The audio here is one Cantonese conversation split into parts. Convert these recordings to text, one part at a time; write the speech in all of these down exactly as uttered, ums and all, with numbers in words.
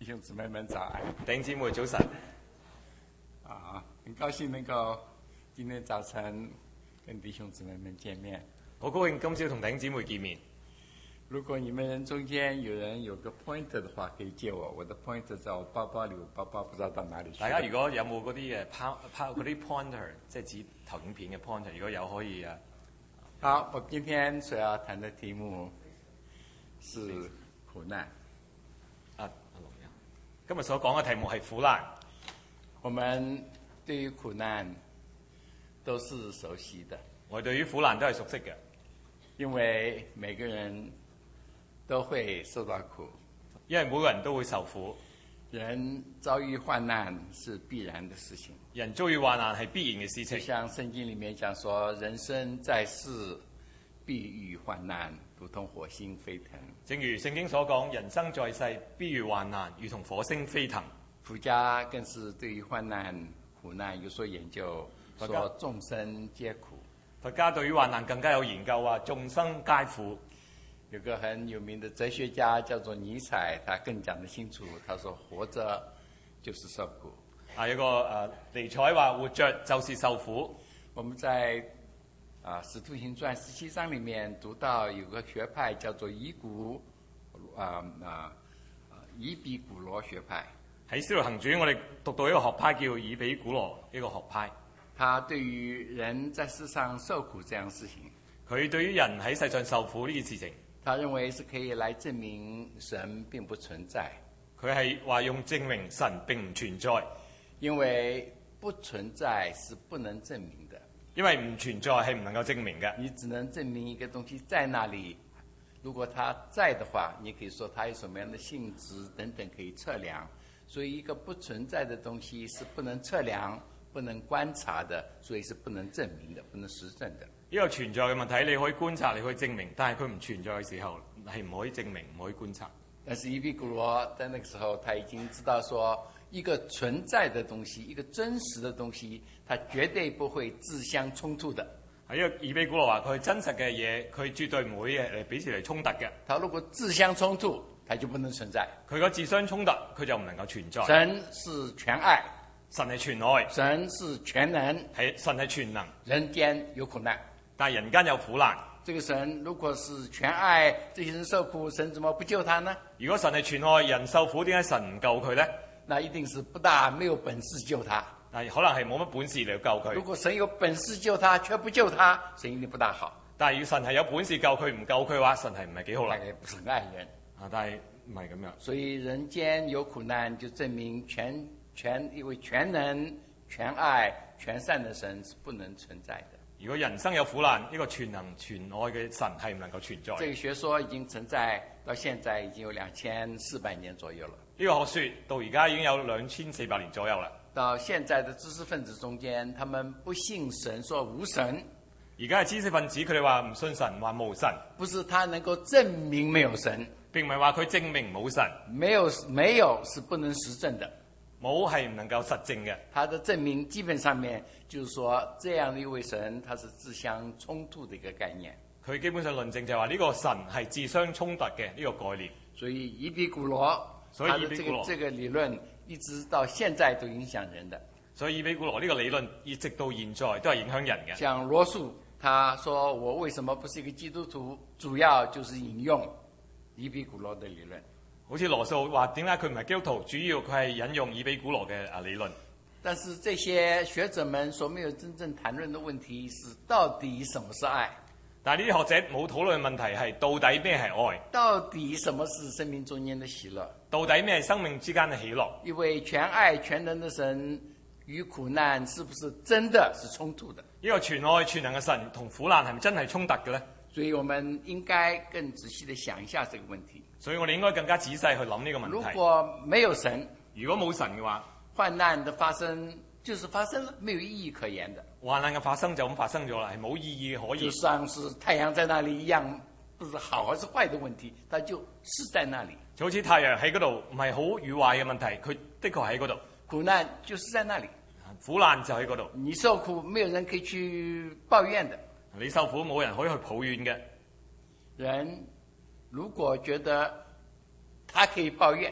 弟兄姊妹們早安！ 弟兄姊妹早晨！ 啊，很高興能夠今天早晨跟弟兄姊妹們見面。 好高興今朝同弟兄姊妹見面。 如果你們人中間有人有個 pointer 的話，可以借我。我的 pointer 在我包包裡，我包包不知道到哪裡去。 大家如果有冇嗰啲誒拋拋嗰啲 pointer，即係指投影片嘅 pointer，如果有可以啊。 好，我今天所要談的題目是苦難。 啊，阿龍友，今日所講嘅題目係苦難。 我們對於苦難都是熟悉的。 我哋對於苦難都係熟悉嘅， 因為每個人都會受到苦， 因為每個人都會受苦。 人遭遇患難是必然的事情， 人遭遇患難係必然嘅事情。 就像聖經裡面講說，人生在世必遇患難，如同火星飛騰。 正如聖經所講，人生在世必遇患難，如同火星飛騰。 儒家更是對於患難苦難有所研究，說眾生皆苦。 佛家對於患難更加有研究啊，眾生皆苦。 有個很有名的哲學家叫做尼采，他更講得清楚，他說活着就是受苦。 啊，有個誒尼采話活着就是受苦。 我們在啊《使徒行傳》十七章裡面讀到有個學派叫做以古啊啊以比古羅學派。 喺《使徒行傳》我哋讀到一個學派叫以比古羅一個學派。 他對於人在世上受苦這樣事情， 佢對於人喺世上受苦呢件事情， 他認為是可以來證明神並不存在。 佢係話用證明神並唔存在， 因為不存在是不能證明的。 因為唔存在係唔能夠證明嘅。 你只能證明一個東西在那裡，如果它在的話，你可以說它有什麼樣的性質等等可以測量。所以一個不存在的東西是不能測量、不能觀察的，所以是不能證明的、不能實證的。 呢個存在嘅問題，你可以觀察，你可以證明，但係佢唔存在嘅時候係唔可以證明、唔可以觀察。 但是伊壁古羅在那個時候，他已經知道說，一個存在的東西，一個真實的東西，它絕對不會自相衝突的。 係因為伊壁古羅話佢係真實嘅嘢，佢絕對唔會誒彼此嚟衝突嘅。 它如果自相衝突，它就不能存在。 佢個自相衝突，佢就唔能夠存在。 神是全愛， 神係全愛， 神是全能， 係神係全能。 人間有苦難， 但係人間有苦難。 這個神如果是全愛，這些人受苦，神怎麼不救他呢？ 如果神係全愛，人受苦，點解神唔救佢呢？ 那一定是不大沒有本事救他。 但可能係冇乜本事嚟救佢。 如果神有本事救他，卻不救他，神一定不大好。 但係如果神係有本事救佢，唔救佢嘅話，神係唔係幾好啦？ 大概不是很愛人啊，但係唔係咁樣。 所以人間有苦難，就證明全全一位全能、全愛、全善的神是不能存在的。 如果人生有苦難，呢個全能全愛嘅神係唔能夠存在。 這個學說已經存在到現在已經有兩千四百年左右了。 呢個學說到而家已經有兩千四百年左右啦。 到現在的知識分子中間，他們不信神，說無神。 而家係知識分子，佢哋話唔信神，話無神。 不是他能夠證明沒有神， 並唔係話佢證明冇神。 沒有沒有是不能實證的。 冇係唔能夠實證嘅。 他的證明基本上面就是說，這樣的一位神，他是自相衝突的一個概念。 佢基本上論證就係話呢個神係自相衝突嘅呢個概念。 所以伊壁古羅， 所以伊壁古羅他的這個這個理論一直到現在都影響人的。 所以伊壁古羅呢個理論一直到現在都係影響人嘅。 像羅素，他說我為什麼不是一個基督徒，主要就是引用伊壁古羅的理論。 好似羅素話點解佢唔係基督徒，主要佢係引用伊壁古羅嘅啊理論。 但是這些學者們所沒有真正談論的問題是，到底什麼是愛？ 但係呢啲學者冇討論嘅問題係到底咩係愛？ 到底什麼是生命中間的喜樂？ 到底咩係生命之間嘅喜樂？ 一位全愛全能的神與苦難是不是真的是衝突的？ 呢個全愛全能嘅神同苦難係咪真係衝突嘅呢？ 所以我們應該更仔細地想一下這個問題。 所以我哋應該更加仔細去諗呢個問題。 如果沒有神， 如果冇神嘅話， 患難的發生就是發生了，沒有意義可言的。 患難嘅發生就咁發生咗啦，係冇意義可言。 就像是太陽在那裡一樣，不是好還是壞的問題，它就是在那裡。 就好似太陽喺嗰度，唔係好與壞嘅問題，佢的確喺嗰度。 苦難就是在那裡， 苦難就喺嗰度。 你受苦，沒有人可以去抱怨的。 你受苦，冇人可以去抱怨嘅。 人如果覺得他可以抱怨，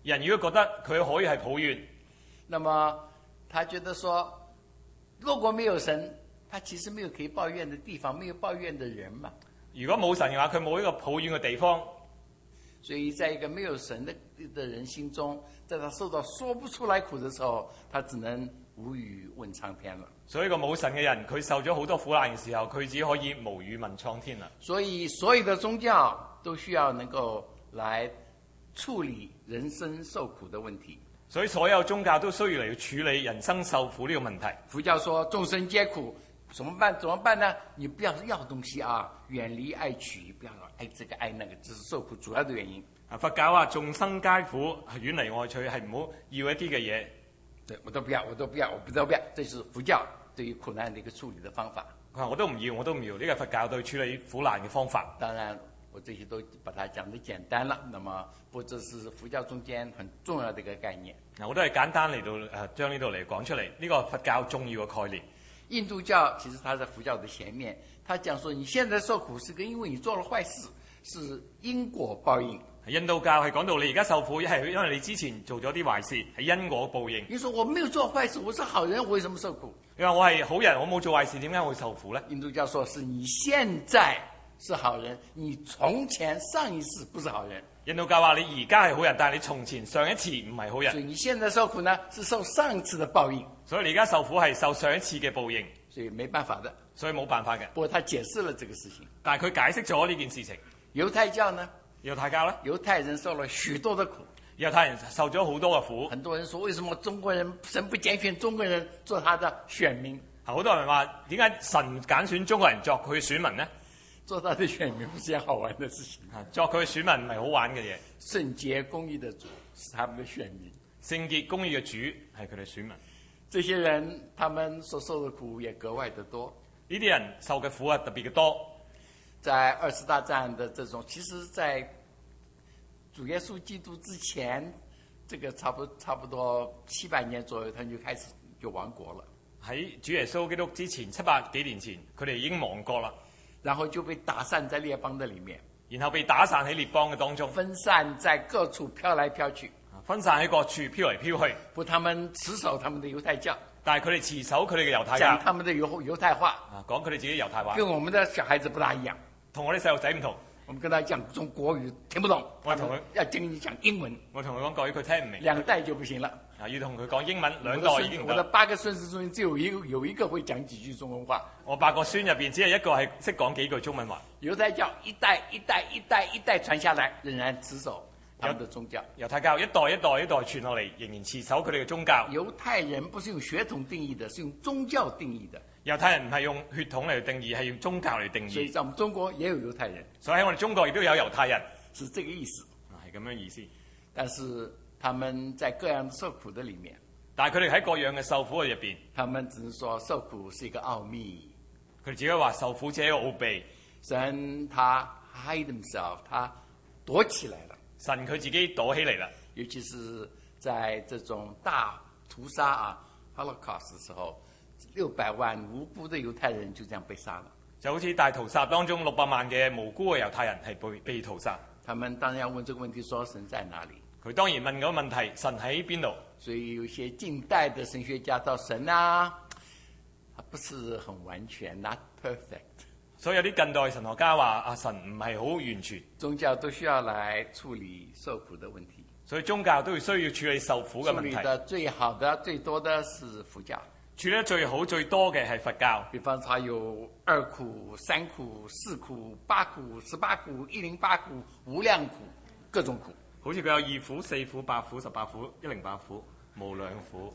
人如果覺得佢可以係抱怨， 那麼他覺得說，如果沒有神，他其實沒有可以抱怨的地方，沒有抱怨的人嘛。 如果冇神嘅話，佢冇一個抱怨嘅地方。 所以在一個沒有神的的人心中，在他受到說不出來苦的時候，他只能無語問蒼天了。 所以個冇神嘅人，佢受咗好多苦難嘅時候，佢只可以無語問蒼天啦。 所以所有的宗教都需要能夠來處理人生受苦的問題。 所以所有宗教都需要嚟處理人生受苦呢個問題。 佛教說眾生皆苦，怎麼辦？怎麼辦呢？你不要要東西啊，遠離愛取，不要愛這個愛那個，這是受苦主要的原因。 啊，佛教話眾生皆苦，遠離愛取，係唔好要一啲嘅嘢。 對，我都不要，我都不要，我不都不要，這是佛教對於苦難的一個處理的方法。 佢話我都唔要，我都唔要，呢個佛教對處理苦難嘅方法。 當然，我這些都把它講得簡單了。那麼，不，這是佛教中間很重要的一個概念。 嗱，我都係簡單嚟到誒，將呢度嚟講出嚟。呢個佛教重要嘅概念。 印度教其實它在佛教的前面，它講說你現在受苦是跟因為你做了壞事，是因果報應。 印度教係講到你而家受苦，係因為你之前做咗啲壞事，係因果報應。 你說我沒有做壞事，我是好人，我為什麼受苦？ 你話我係好人，我冇做壞事，點解會受苦呢？ 印度教說是你現在是好人，你從前上一世不是好人。 印度教話你而家係好人，但係你從前上一次唔係好人。 所以你現在受苦呢，是受上一次的報應。 所以你而家受苦係受上一次嘅報應。 所以沒辦法的。 所以冇辦法嘅。 不過他解釋了這個事情。 但係佢解釋咗呢件事情。 猶太教呢？ 猶太教咧？ 猶太人受了許多的苦。 猶太人受咗好多嘅苦。 很多人說，為什麼中國人神不揀選中國人做他的選民？ 好多人話點解神揀選中國人作佢嘅選民呢？ 做他的選民不是件好玩的事情。 作佢嘅選民唔係好玩嘅嘢。 聖潔公義的主是他們的選民。 聖潔公義嘅主係佢哋選民。 這些人他們所受的苦也格外的多。 呢啲人受嘅苦係特別嘅多。 在二次大戰的這種，其實在主耶穌基督之前，這個差不差不多七百年左右，他們就開始就亡國了。 喺主耶穌基督之前七百幾年前，佢哋已經亡國啦， 然後就被打散在列邦的裡面， 然後被打散喺列邦嘅當中， 分散在各處飄來飄去， 分散喺各處飄嚟飄去。 不，他們持守他們的猶太教， 但係佢哋持守佢哋嘅猶太教， 講他們的猶猶太話， 啊，講佢哋自己猶太話， 跟我們的小孩子不大一樣。 同我啲細路仔唔同。 我們跟他講中國語聽不懂， 我同佢要跟你講英文。 我同佢講國語，佢聽唔明。 兩代就不行了。 啊，要同佢講英文，兩代已經唔得。 我的八個孫子中間只有一個有一個會講幾句中文話。 我八個孫入邊只係一個係識講幾句中文話。 猶太教一代一代一代一代傳下來，仍然持守他們的宗教。 猶太教一代一代一代傳落嚟，仍然持守佢哋嘅宗教。 猶太人不是用血統定義的，是用宗教定義的。 猶太人唔係用血統嚟定義，係用宗教嚟定義。 所以在我們中國也有猶太人， 所以喺我哋中國亦都有猶太人， 是這個意思。 啊，係咁樣意思。 但是他們在各樣受苦的裡面， 但係佢哋喺各樣嘅受苦嘅入邊， 他們只是說受苦是一個奧秘。 佢哋自己話受苦只係一個奧秘。 神他 hide himself，他躲起來了。 神佢自己躲起嚟啦。 尤其是在這種大屠殺啊 Holocaust 的時候，六百萬無辜的猶太人就這樣被殺了。 就好似大屠殺當中六百萬嘅無辜嘅猶太人係被被屠殺。 他們當然要問這個問題，說神在哪裡？ 佢當然問嗰個問題，神喺邊度？ 所以有些近代的神學家到神啊，他不是很完全 ，not perfect。 所以有啲近代神學家話：啊，神唔係好完全。 宗教都需要來處理受苦的問題。 所以宗教都要需要處理受苦嘅問題。 處理得最好的、最多的是佛教。 處理得最好、最多嘅係佛教。 比方說有二苦、三苦、四苦、八苦、十八苦、一零八苦、無量苦，各種苦。 好似佢有二苦、四苦、八苦、十八苦、一零八苦、無量苦。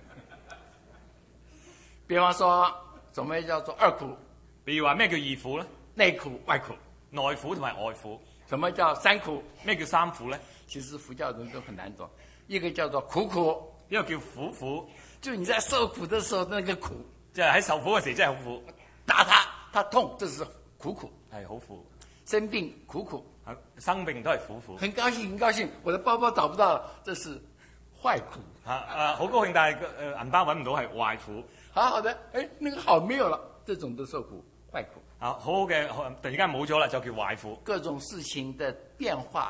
比方說，什麼叫做二苦？ 比如話咩叫二苦咧？ 內苦、外苦。 內苦同埋外苦。 什麼叫三苦？ 咩叫三苦咧？ 其實佛教人都很難懂。一個叫做苦苦， 一個叫苦苦。 就你在受苦的時候，那個苦， 即係喺受苦嘅時候真係好苦。 打他，他痛，這是苦苦， 係好苦。 生病苦苦， 生病都係苦苦。 很高興，很高興，我的包包找不到，這是壞苦。 啊啊，好高興，但係誒銀包揾唔到係壞苦。 好好的，誒，那個好沒有了，這種都受苦，壞苦。 啊，好好嘅，突然間冇咗啦，就叫壞苦。 各種事情的變化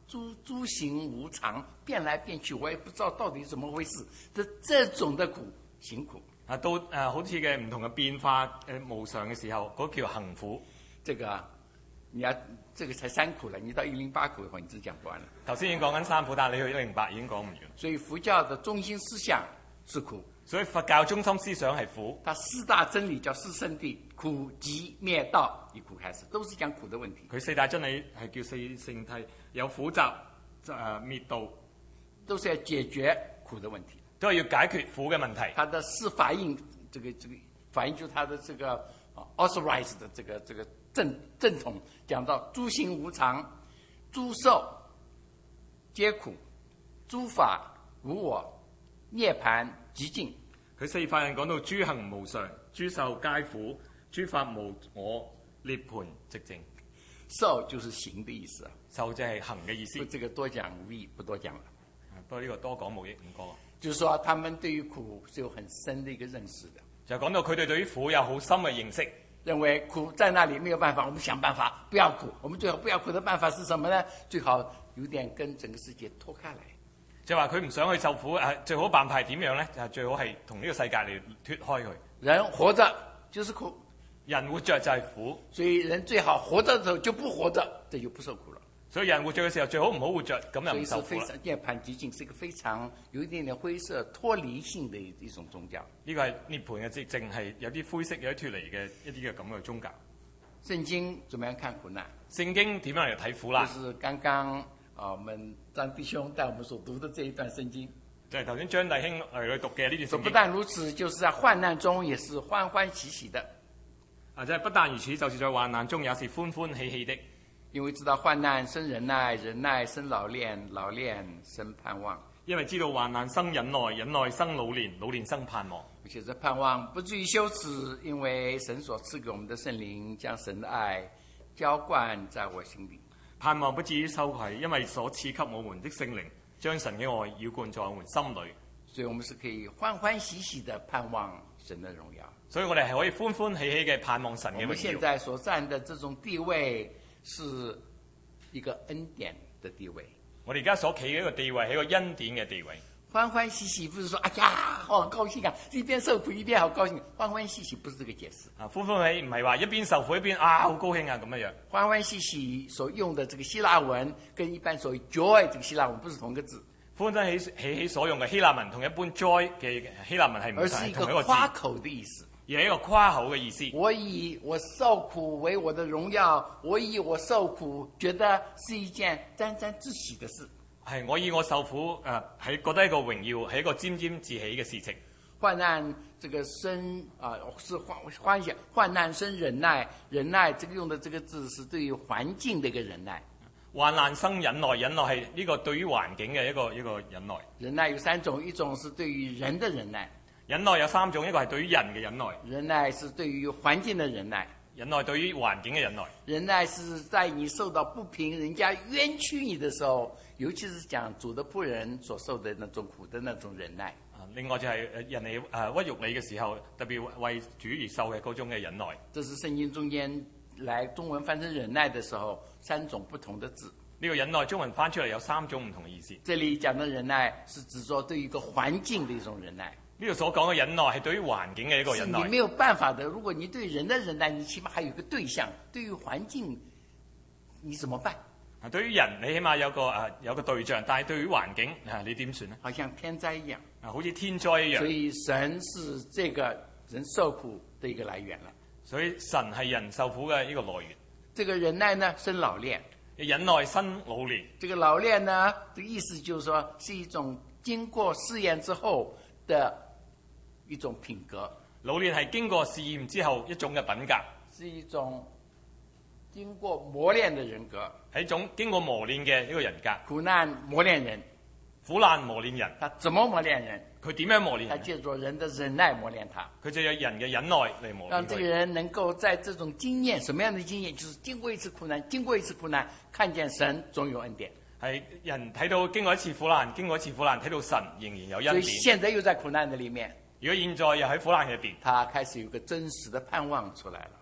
诸诸行无常，变来变去，我也不知道到底怎麼回事。這這種的苦，行苦。 啊，到誒、呃、好似嘅唔同嘅變化誒、呃、無常嘅時候，嗰叫行苦。 這個啊，你要這個才三苦了，你到一零八苦嘅話，你只講不完了。 頭先已經講緊三苦，但係你去一零八已經講唔完。 所以佛教的中心思想是苦。 所以佛教中心思想係苦。 它四大真理叫四聖諦，苦集滅道，以苦開始，都是講苦的問題。 佢四大真理係叫四聖諦，有苦集誒滅道， 都是要解決苦的問題， 都係要解決苦嘅問題。 它的四法印，這個這個反映出它的這個 authorized 的這個這個正正統，講到諸行無常，諸受皆苦，諸法無我，涅槃寂靜。 佢四法印講到諸行無常，諸受皆苦，諸法無我，涅槃寂靜。 受就是行的意思啊， 受就係行嘅意思。 這個多講無益，不多講了。 不過呢個多講無益，唔講。 就是說，他們對於苦是有很深的一個認識的。 就講到佢哋對於苦有好深嘅認識， 認為苦在那裡沒有辦法，我們想辦法不要苦。我們最好不要苦的辦法是什麼呢？最好有點跟整個世界脫開來。 就話佢唔想去受苦，誒最好辦法係點樣咧？就係最好係同呢個世界嚟脫開佢。 人活着就是苦， 人活着就係苦， 所以人最好活着的時候就不活着，這就不受苦了。 所以人活着嘅時候最好唔好活着，咁又唔受苦啦。 所以是非常涅槃寂靜，是一個非常有一點點灰色、脫離性的一種宗教。 呢個係涅槃嘅寂靜，係有啲灰色、有啲脫離嘅一啲嘅咁嘅宗教。 聖經怎麼樣看苦難？ 聖經點樣嚟睇苦難？ 就是剛剛啊，我們張弟兄帶我們所讀的這一段聖經。 就係頭先張弟兄嚟去讀嘅呢段聖經。 不但如此，就是在患難中也是歡歡喜喜的。 啊，即係不但如此，就是在患難中也是歡歡喜喜的。 因為知道患難生忍耐，忍耐生老練，老練生盼望。 因為知道患難生忍耐，忍耐生老練，老練生盼望。 而且這盼望不至於羞恥，因為神所賜給我們的聖靈將神的愛澆灌在我心裡。 盼望不至於羞愧，因為所賜給我們的聖靈將神嘅愛澆灌在我們心裡。 所以我們是可以歡歡喜喜的盼望神的榮耀。 所以我哋係可以歡歡喜喜嘅盼望神嘅榮耀。 我們現在所站的這種地位是一個恩典的地位。我哋而家所企嘅一個地位係一個恩典嘅地位。歡歡喜喜不是說哎呀好高興啊，一邊受苦一邊好高興。歡歡喜喜不是這個解釋。啊，歡歡喜唔係話一邊受苦一邊啊好高興啊咁樣樣。歡歡喜喜所用的這個希臘文跟一般所謂 joy 這個希臘文不是同一個字。歡歡喜喜喜所用嘅希臘文同一般 joy 嘅希臘文係唔同，而是一個誇口的意思。而係一個誇口嘅意思。我以我受苦為我的榮耀，我以我受苦覺得是一件沾沾自喜的事。係我以我受苦誒，係、呃、覺得一個榮耀，係一個沾沾自喜嘅事情。患難這個生啊、呃，是患患險，患難生忍耐，忍耐這個用的這個字是對於環境的一個忍耐。患難生忍耐，忍耐係呢個對於環境嘅一個一個忍耐。忍耐有三種，一種是對於人的忍耐。忍耐有三種，一個係對於人嘅忍耐。忍耐是對於環境的忍耐。忍耐對於環境嘅忍耐。忍耐是在你受到不平，人家冤屈你的時候，尤其是講主的僕人所受的那種苦的那種忍耐。啊，另外就係人哋誒屈辱你嘅時候，特別為主而受嘅嗰種嘅忍耐。這是聖經中間來中文翻成忍耐的時候，三種不同的字。呢個忍耐中文翻出嚟有三種唔同嘅意思。這裡講的忍耐是指說對於一個環境的一種忍耐。呢度所講嘅忍耐係對於環境嘅一個忍耐。你沒有辦法的，如果你對人的忍耐，你起碼還有一個對象。對於環境，你怎麼辦？啊，對於人你起碼有個啊有個對象，但係對於環境啊，你點算呢？好像天災一樣啊，好似天災一樣。所以神是這個人受苦的一個來源啦。所以神係人受苦嘅一個來源。這個忍耐呢，生老練。忍耐生老練。這個老練呢，這個意思就是說，是一種經過試驗之後的一種品格。老練係經過試驗之後一種嘅品格，是一種經過磨練的人格，係一種經過磨練嘅一個人格。苦難磨練人，苦難磨練人。他怎麼磨練人？佢點樣磨練人？他借助人的忍耐磨練他。佢就有人嘅忍耐嚟磨練。讓這個人能夠在這種經驗，什麼樣的經驗？就是經過一次苦難，經過一次苦難，看見神總有恩典。係人睇到經過一次苦難，經過一次苦難，睇到神仍然有恩典。所以現在又在苦難的裡面。如果現在又喺苦難入邊，他開始有個真實的盼望出來了。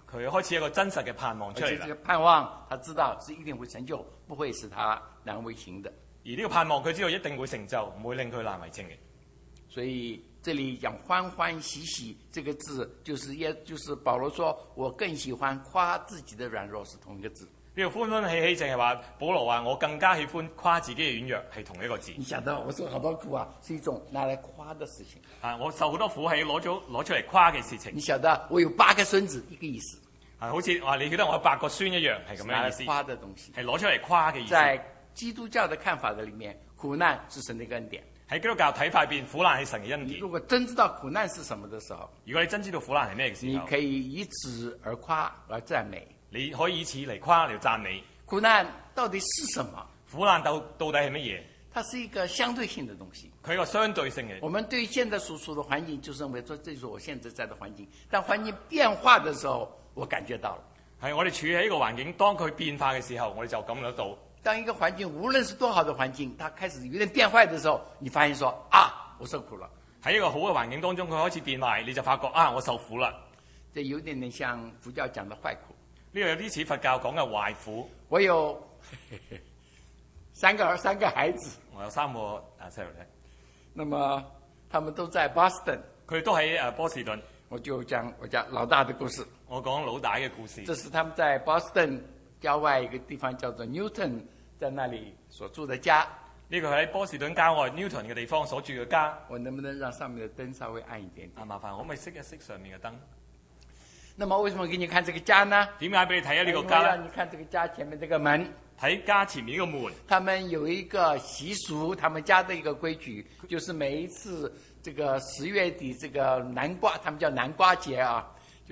佢開始一個真實嘅盼望出嚟啦。 而且這個盼望，他知道是一定會成就，不會使他難為情的。 而呢個盼望佢知道一定會成就，唔會令佢難為情嘅。 所以這裡講歡歡喜喜這個字，就是也就是保羅說我更喜歡誇自己的軟弱，是同一個字。 呢個歡歡喜喜淨係話保羅話我更加喜歡誇自己嘅軟弱，係同一個字。 你想到我受好多苦啊，是一種拿來誇的事情啊！我受好多苦係攞咗攞出嚟誇嘅事情。 你曉得我有八個孫子，一個意思。 啊，好似話你記得我有八個孫一樣，係咁樣意思。 誇的東西係攞出嚟誇嘅意思。 在基督教的看法的裡面，苦難是神的一個恩典。 喺基督教睇法入邊，苦難係神嘅恩典。 你如果真知道苦難是什麼的時候， 如果你真知道苦難係咩嘅時候， 你可以以此而誇而讚美。 你可以以此嚟誇嚟讚美。 苦難到底是什麼？ 苦難到到底係乜嘢？ 它是一個相對性的東西。 佢係一個相對性嘅。 我們對現在所處的環境，就認為說這就是我現在在的環境。但環境變化的時候，我感覺到了。 係我哋處喺呢個環境，當佢變化嘅時候，我哋就感覺得到。 當一個環境無論是多好的環境，它開始有點變壞的時候，你發現說啊，我受苦了。 喺一個好嘅環境當中，佢開始變壞，你就發覺啊，我受苦啦。 這有點點像佛教講的壞苦。 呢個有啲似佛教講嘅壞苦。 我有呵呵三個兒三個孩子， 我有三個啊細路仔。 那麼他們都在 Boston， 佢哋都喺誒波士頓。 我就講我講老大的故事。 我講老大嘅故事。 這是他們在 Boston 郊外一個地方叫做 Newton， 在那裡所住的家。 呢個係喺波士頓郊外 Newton 嘅地方所住嘅家。 我能不能讓上面的燈稍微暗一點點？ 啊，麻煩可唔可以熄一熄上面嘅燈？ 那麼為什麼給你看這個家呢？ 點解俾你睇下呢個家？ 讓你看這個家前面這個門。 睇家前面呢個門。 他們有一個習俗，他們家的一個規矩，就是每一次這個十月底這個南瓜，他們叫南瓜節啊，就是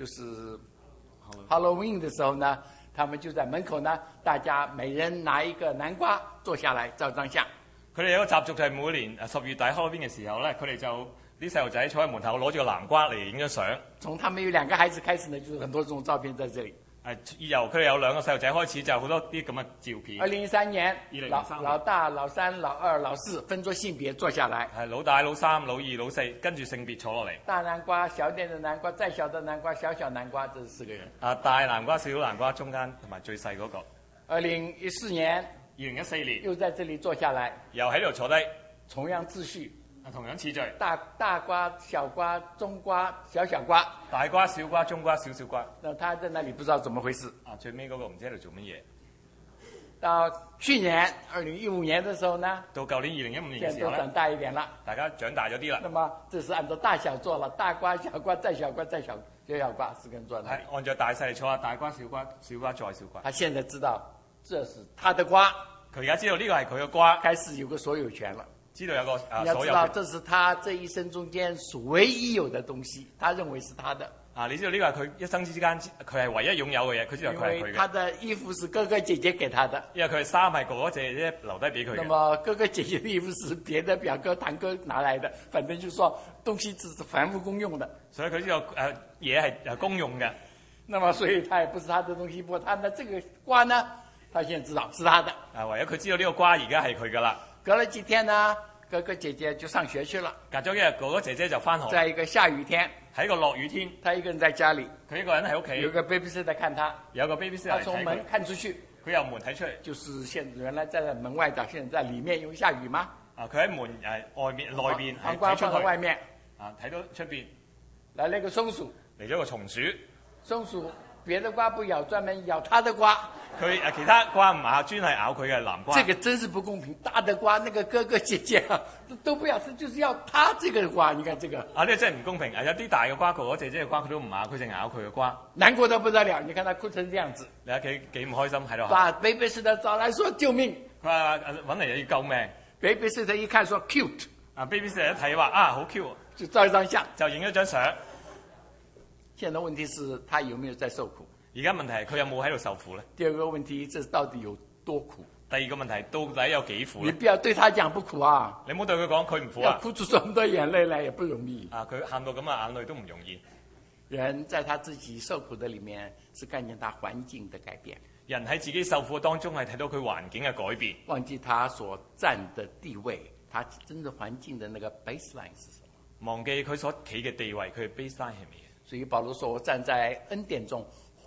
Halloween 的時候呢，他們就在門口呢，大家每人拿一個南瓜坐下來照張相。 佢哋有個習俗就係每年誒十月底 Halloween 嘅時候咧，佢哋就啲細路仔坐喺門口攞住個南瓜嚟影張相。 從他們有兩個孩子開始呢，就是很多這種照片在這裡。 誒，由佢哋有兩個細路仔開始，就好多啲咁嘅照片。 二零一三年， 二零一三老老大、老三、老二、老四分作性別坐下來。 係老大、老三、老二、老四，跟住性別坐落嚟。 大南瓜、小點的南瓜、再小的南瓜、小小南瓜，這是四個人。 啊，大南瓜、小南瓜，中間同埋最細嗰個。 二零一四年， 二零一四年又在這裡坐下來， 又喺呢度坐低， 同樣秩序。 同樣次序， 大大瓜、小瓜、中瓜、小小瓜， 大瓜、小瓜、中瓜、小小瓜。 那他在那裡不知道怎麼回事。 啊，最尾嗰個唔知喺度做乜嘢。 到去年二零一五年的時候呢， 到舊年二零一五年嘅時候咧， 現在都長大一點啦， 大家長大咗啲啦。 那麼這是按照大小做了，大瓜、小瓜、再小瓜、再小小小瓜，四個人坐喺。 係按照大細嚟坐啊，大瓜、小瓜、小瓜再小瓜。 他現在知道這是他的瓜， 佢而家知道呢個係佢嘅瓜， 開始有個所有權了。 知道有個啊你要知所有權。 道這是他這一生中間屬唯一有的東西，他認為是他的。 啊，你知道呢個係佢一生之間佢係唯一擁有嘅嘢，佢知道佢係因為佢嘅。 他的衣服是哥哥姐姐給他的， 因為佢嘅衫係哥哥姐姐留低俾佢那嘅。 麼哥哥姐姐的衣服是別的表哥堂哥拿來的，反正就是說東西只是凡夫公用的。 所以佢知道誒嘢係誒公用嘅。 那麼所以他也不是他的東西，不過他的這個瓜呢，他現在知道是他的。 啊，唯一佢知道呢個瓜而家係佢噶啦。 隔了幾天呢，哥哥姐姐就上學去了。 隔咗幾日，哥哥姐姐就翻學。 在一個下雨天， 喺一個落雨天， 他一個人在家裡， 佢一個人喺屋企， 有個 babysitter 看他， 有個 babysitter 他嚟睇佢從門。看出去， 佢由門睇出嚟， 就是現原來在門外的，現在在裡面，因為下雨嘛。 啊，佢喺門誒外面內邊係黃瓜睇出去， 放在外面， 啊睇到出邊來了個松鼠， 嚟咗個松鼠。 松鼠別的瓜不咬，專門咬他的瓜。 佢誒其他瓜唔咬，專係咬佢嘅南瓜。 這個真是不公平！大的瓜，那個哥哥姐姐啊，都不要吃，就是要他這個瓜。你看這個啊，呢個真係唔公平！啊，有啲大嘅瓜，哥哥姐姐嘅瓜佢都唔咬，佢淨係咬佢嘅瓜。 難過得不得了。你看他哭成這樣子， 你睇佢幾唔開心喺度。 把 babysitter找來說救命。 佢話揾嚟又要救命。 babysitter 一看說 cute， 啊 babysitter 一睇話啊好 cute， 就照一張相， 就影咗張相。 現在問題是他有沒有在受苦？ 而家問題係佢有冇喺度受苦咧？ 第二個問題，這到底有多苦？ 第二個問題到底有幾苦咧？ 你不要對他講不苦啊！ 你唔好對佢講佢唔苦要啊！ 哭出這麼多眼淚來也不容易。 啊，佢喊到咁啊，眼淚都唔容易。 人在他自己受苦的裡面，是看見他環境的改變。 人喺自己受苦當中係睇到佢環境嘅改變， 忘記他所站的地位，他真正環境的那個 baseline 是什麼？ 忘記佢所企嘅地位，佢嘅 baseline 係乜嘢？ 所以保羅說：我站在恩典中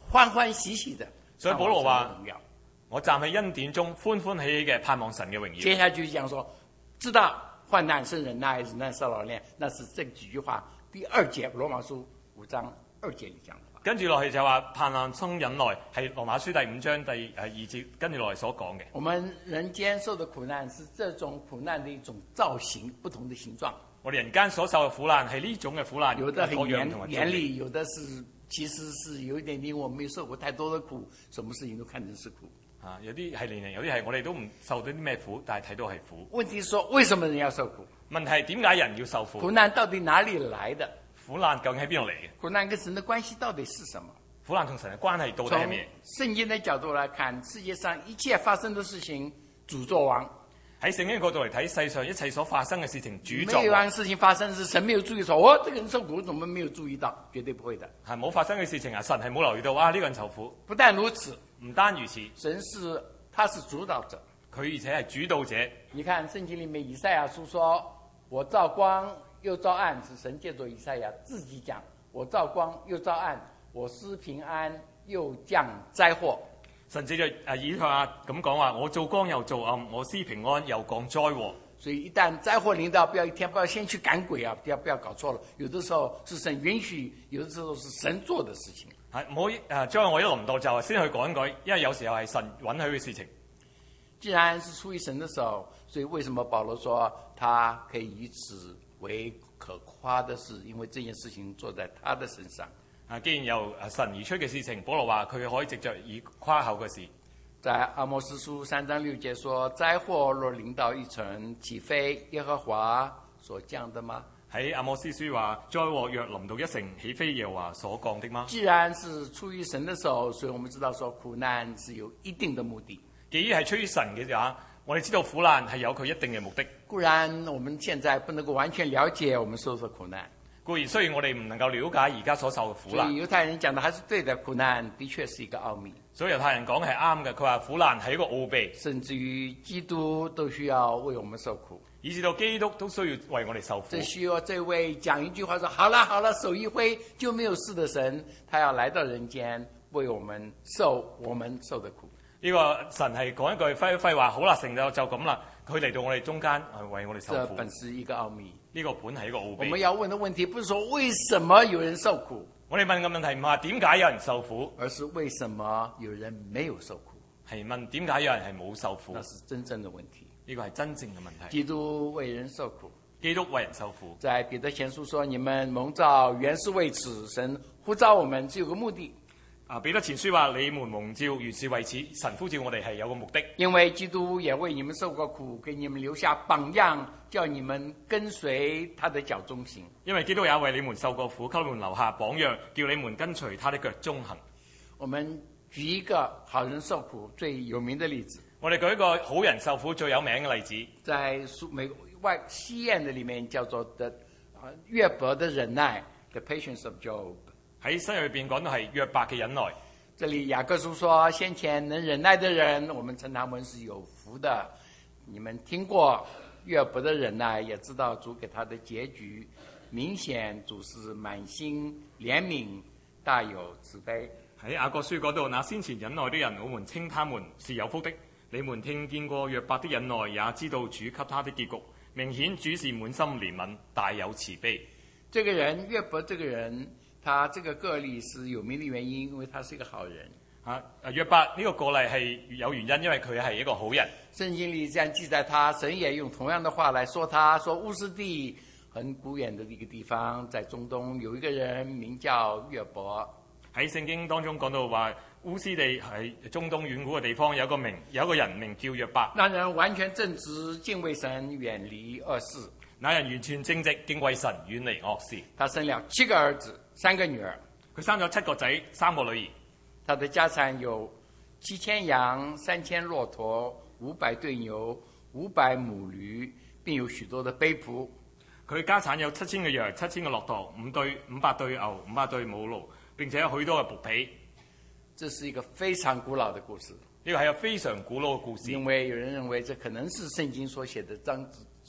歡歡喜喜的。 所以保羅話：我站喺恩典中歡歡喜喜嘅盼望神嘅榮耀。 接下去就講說，知道患難生忍耐，忍耐生老練，那是這幾句話第二節羅馬書五章二節裏講的話。 跟住落去就話盼難生忍耐，係羅馬書第五章第誒二節跟住落嚟所講嘅。 我們人間受的苦難是這種苦難的一種造型，不同的形狀。 我哋人間所受嘅苦難係呢種嘅苦難， 有的很嚴嚴嚴厲，有的是其實是有一點點我沒有受過太多的苦，什麼事情都看成是苦。 啊，有啲係年齡，有啲係我哋都唔受到啲咩苦，但係睇到係苦。 問題是說，為什麼人要受苦？ 問題係點解人要受苦？ 苦難到底哪裡來的？ 苦難究竟喺邊度嚟嘅？ 苦難跟神的關係到底是什麼？ 苦難同神嘅關係到底係咩？ 從聖經的角度來看，世界上一切發生的事情，主作王。 喺聖經嘅角度嚟睇，世上一切所發生嘅事情，主作王。 沒有一樣事情發生是神沒有注意說，哦，這個人受苦，怎麼沒有注意到？絕對不會的。 係冇發生嘅事情啊！神係冇留意到，哇！呢、這個人受苦。 不但如此， 唔單如此， 神是他是主導者， 佢而且係主導者。 你看聖經裡面以賽亞書說：“我照光又照暗”，是神借着以賽亞自己講：“我照光又照暗，我施平安又降災禍。” 甚至就誒以賽亞咁講話：我做光又做暗，我施平安又降災禍。 所以一旦災禍臨到，不要一天不要先去趕鬼啊！不要不要搞錯了。有的時候是神允許，有的時候是神做的事情。 係唔好誒災禍一臨到就先去趕鬼，因為有時候係神允許嘅事情。 既然是出於神的手，所以為什麼保羅說他可以以此為可誇的事？因為這件事情做在他的身上。 啊，既然由神而出嘅事情，保羅話佢可以藉着以誇口嘅事。 在阿摩司書三章六節說：災禍若臨到一城，豈非耶和華所降的嗎？ 喺阿摩司書話：災禍若臨到一城，豈非耶和華所降的嗎？ 既然是出於神的手，所以我們知道說苦難是有一定的目的。 既然係出於神嘅話，我哋知道苦難係有佢一定嘅目的。 固然我們現在不能夠完全了解我們受的苦難。 固然雖然我哋唔能夠了解而家所受嘅苦難， 所以猶太人講的還是對的，苦難的確是一個奧秘。 所以猶太人講係啱嘅，佢話苦難係一個奧秘， 甚至於基督都需要為我們受苦， 以至到基督都需要為我哋受苦。 這需要這位講一句話說好了好了，手一揮就沒有事的神，他要來到人間為我們受我們受的苦。 呢個神係講一句揮一揮話好啦，成就就咁啦，佢嚟到我哋中間係為我哋受苦。 這本是一個奧秘。 呢個本係一個奧秘。 我們要問的問題不是說為什麼有人受苦， 我哋問嘅問題唔係點解有人受苦， 而是為什麼有人沒有受苦。 係問點解有人係冇受苦。 那是真正的問題。 呢個係真正嘅問題。 基督為人受苦， 基督為人受苦。 在彼得前書說：你們蒙召原是為此，神呼召我們只有個目的。 啊，彼得前書話：你們蒙召原是為此，神呼召我哋係有個目的。 因為基督也為你們受過苦，給你們留下榜樣，叫你們跟隨他的腳蹤行。 因為基督也為你們受過苦，給你們留下榜樣，叫你們跟隨他的腳蹤行。 我們舉一個好人受苦最有名的例子。 我哋舉一個好人受苦最有名嘅例子， 在書美外西諺的裡面叫做的啊約伯的忍耐 ，The patience of Job。 喺新約裏邊講到係約伯嘅忍耐。 這裡雅各書說，先前能忍耐的人，我們稱他們是有福的。你們聽過約伯的忍耐，也知道主給他的結局，明顯主是滿心憐憫，大有慈悲。 喺雅各書講到，那先前忍耐的人，我們稱他們是有福的。你們聽見過約伯的忍耐，也知道主給他的結局，明顯主是滿心憐憫，大有慈悲。 這個人約伯，這個人。他這個個例是有名的原因，因為他是一個好人。 啊，約伯呢個個例係有原因，因為佢係一個好人。 聖經裏這樣記載他，神也用同樣的話來說他，說烏斯地很古遠的一個地方，在中東有一個人名叫約伯。 喺聖經當中講到話，烏斯地係中東遠古嘅地方，有一個名有一個人名叫約伯。 那人完全正直，敬畏神，遠離惡事。 那人完全正直，敬畏神，遠離惡事。 他生了七個兒子，三個女兒。 佢生咗七個仔，三個女兒。 他的家產有七千羊，三千駱駝，五百對牛，五百母驢，並有許多的婢僕。 佢家產有七千個羊，七千個駱駝，五對五百對牛，五百對母驢，並且有許多嘅僕婢。 這是一個非常古老的故事。 呢個係一個非常古老嘅故事。 因為有人認為這可能是聖經所寫的章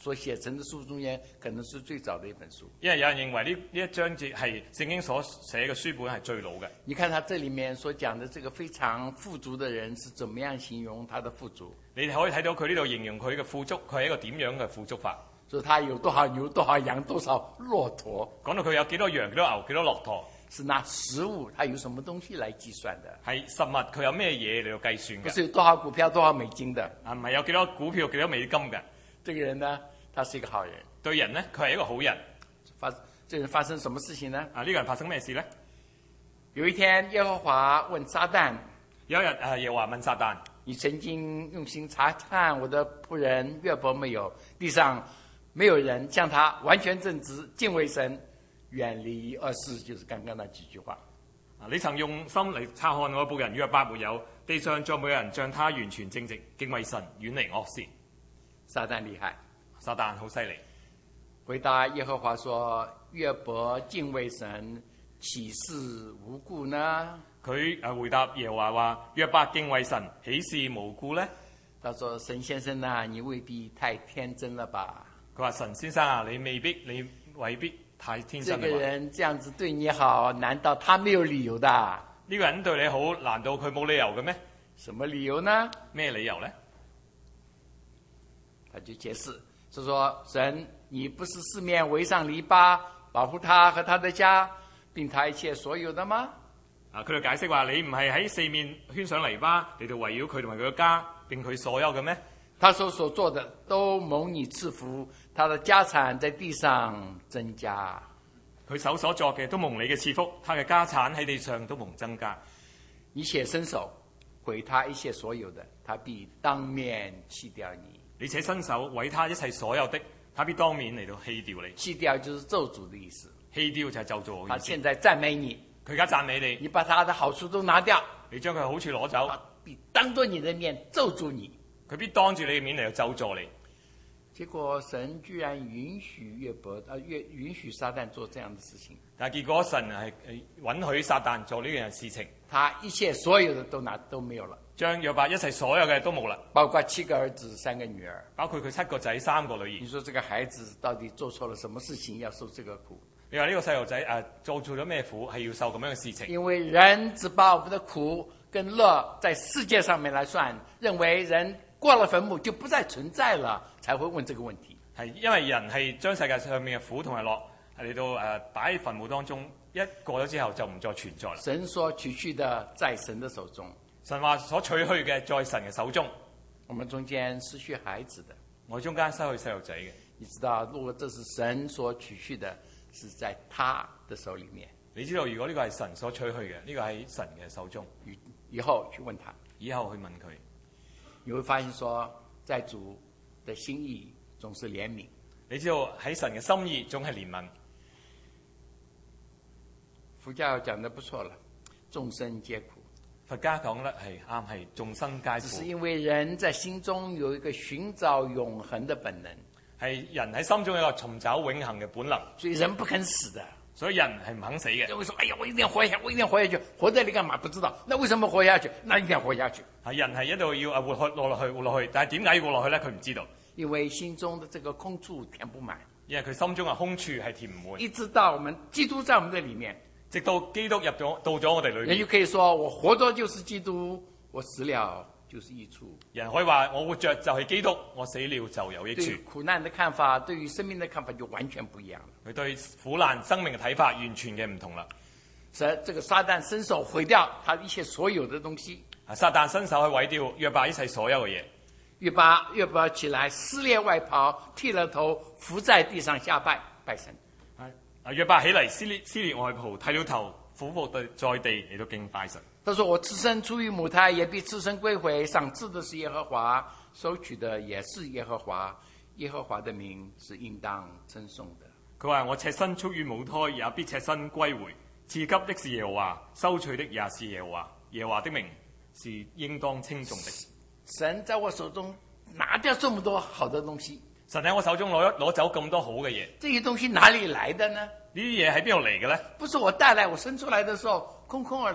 所寫成的書中間，可能是最早的一本書。 因為有人認為呢呢一章節係聖經所寫嘅書本係最老嘅。 你看他這裡面所講的這個非常富足的人是怎麼樣形容他的富足？ 你哋可以睇到佢呢度形容佢嘅富足，佢係一個點樣嘅富足法？ 所以他有多少牛、多少羊、多少駱駝？ 講到佢有幾多羊、幾多牛、幾多駱駝， 是拿實物，他有什麼東西來計算的？ 係實物，佢有咩嘢嚟到計算嘅？ 不是有多少股票、多少美金的？ 啊，唔係有幾多股票、幾多美金嘅？ 這個人呢，他是一個好人。 對人呢，佢係一個好人。 發，這人發生什麼事情呢？ 啊，呢個人發生咩事呢？ 有一天，耶和華問撒旦， 有一日啊，耶和華問撒旦： 你曾經用心查看我的僕人約伯沒有？地上沒有人像他完全正直，敬畏神，遠離惡事，就是剛剛那幾句話。 啊，你曾用心嚟察看我的僕人約伯沒有？地上再沒有人像他完全正直，敬畏神，遠離惡事。 撒旦厲害， 撒旦好犀利。 回答耶和華說：約伯敬畏神，豈是無故呢？ 佢誒回答耶和華話：約伯敬畏神，豈是無故呢？ 他說：神先生啊，你未必太天真了吧？ 佢話：神先生啊，你未必，你未必太天真了吧？ 這個人這樣子對你好，難道他沒有理由的？ 呢個人對你好，難道佢冇理由嘅咩？ 什麼理由呢？ 咩理由呢？ 他就解釋，就說神，你不是四面圍上籬笆，保護他和他的家，並他一切所有的嗎？ 啊，佢就解釋話：你唔係喺四面圈上籬笆嚟到圍繞佢同埋佢嘅家，並佢所有嘅咩？ 他所所做的都蒙你賜福，他的家產在地上增加。 佢手所作嘅都蒙你嘅賜福，他嘅家產喺地上都蒙增加。 你且伸手毀他一切所有的，他必當面棄掉你。 你且伸手毀他一切所有的，他必當面嚟到棄掉你。 棄掉就是咒詛的意思。 棄掉就係咒詛。 他現在讚美你， 佢而家讚美你， 你把他的好處都拿掉， 你將佢好處攞走， 他必當着你的面咒詛你。 佢必當住你嘅面嚟到咒詛你。 結果神居然允許約伯啊，約允許撒旦做這樣的事情。 但係結果神係允許撒旦做呢樣事情， 他一切所有的都拿都沒有了， 將約伯一切所有嘅都冇啦， 包括七個兒子三個女兒， 包括佢七個仔三個女兒。 你說這個孩子到底做錯了什麼事情要受這個苦？ 你話呢個細路仔誒做錯咗咩苦係要受咁樣嘅事情？ 因為人只把我們的苦跟樂在世界上面來算，認為人過了墳墓就不再存在了，才會問這個問題。 係因為人係將世界上面嘅苦同埋樂嚟到誒擺喺墳墓當中，一過咗之後就唔再存在啦。 神所取去的在神的手中， 神話所取去嘅在神嘅手中。 我們中間失去孩子的， 我中間失去細路仔嘅， 你知道，如果這是神所取去的，是在他的手裡面。 你知道如果呢個係神所取去嘅，呢、這個喺神嘅手中。 以後去問他， 以後去問佢， 你會發現說，在主的心意總是憐憫。 你知道喺神嘅心意總係憐憫。 佛教講得不錯了，眾生皆苦。 佛家講得係啱，係眾生皆苦。 只是因為人在心中有一個尋找永恆的本能， 係人喺心中有一個尋找永恆嘅本能， 所以人不肯死的。 所以人係唔肯死嘅。 就會說：哎呀，我一定要活下去，我一定要活下去。活在你幹嘛？不知道。那為什麼活下去？那一定要活下去。 係人係一度要啊活去落落去活落去，但係點解要活落去咧？佢唔知道。 因為心中的這個空處填不滿， 因為佢心中嘅空處係填唔滿。 一直到我們基督在我們的裡面， 直到基督入咗到咗我哋裏面， 人就可以說：我活着就是基督，我死了就是益處。 人可以話：我活着就係基督，我死了就有益處。 對苦難的看法，對於生命的看法就完全不一樣了。 佢對苦難生命嘅睇法完全嘅唔同啦。 所以這個撒旦伸手毀掉他一切所有的東西。 啊！撒旦伸手去毀掉約伯一切所有嘅嘢。 約伯約伯起來，撕裂外袍，剃了頭，伏在地上下拜拜神。 啊！約伯起嚟，撕裂撕裂外袍，剃了頭，俯伏在在地嚟到敬拜神。 他說：我赤身出於母胎，也必赤身歸回。賞賜的是耶和華，收取的也是耶和華。耶和華的名是應當稱頌的。 佢話：我赤身出於母胎，也必赤身歸回。賜給的是耶和華，收取的也是耶和華。耶和華的名是應當稱頌的。 神在我手中拿掉這麼多好的東西， 神喺我手中攞攞走咁多好嘅嘢， 這些東西哪裡來的呢？ 呢啲嘢喺邊度嚟嘅咧？ 不是我帶來，我生出來的時候空空而來。